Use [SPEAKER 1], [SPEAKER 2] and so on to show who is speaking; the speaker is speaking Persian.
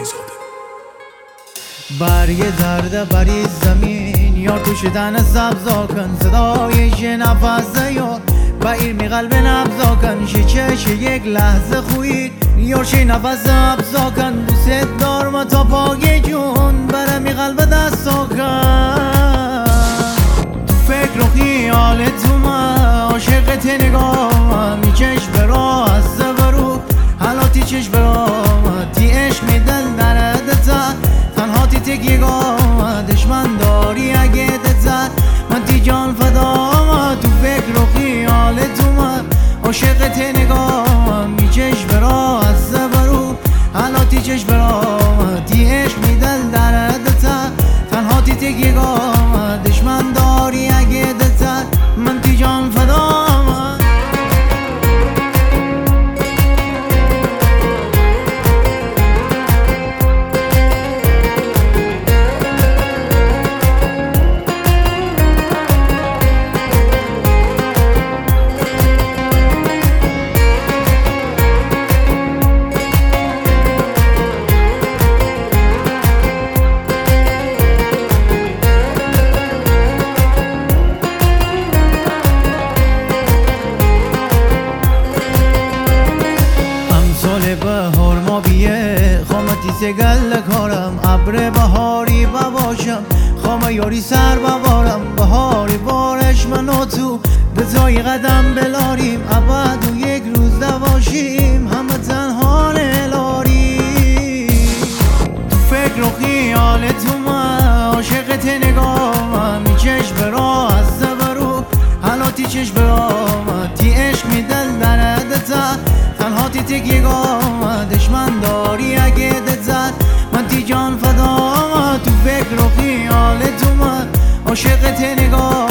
[SPEAKER 1] برگ زرد بریز زمین یار تو شدن سبزا کن صدای یه نفس یار بیر می قلب نبزا کن چش یک لحظه خوید یار چه نفس ابزا کن دوست دار ما تا پاگ جون بره می قلب دستا کن تو فکر و خیال تو من عاشقت نگاه می چشم برا از زبرو حالاتی چشم برا تی عشق می دل دردتا تنها تی تگیگاه دشمن داری اگه دزد من تی جان فدا تو فکر و خیال تو من عاشقت نگاه می چشم برا از زبرو حالاتی چشم برا تی عشق می دل دردتا تنها تی تگیگاه دشمن داری اگه دزد من تی جان فدا بهار ما بیه خامتی سگل کارم ابر بهاری بباشم خام یاری سر ببارم بهاری بارش من و تو دتای قدم بلاریم ابد و یک روز دواشیم همه تنها نلاری تو فکر و خیال تو من عاشقت نگاه می چشم برا از زبرو حالاتی چشم برا تی عشق می دل دردتا تنها تی تگیگاه دشمن داری اگه دزد من تی جان فدا تو فکر و خیال تو من عاشقت نگاه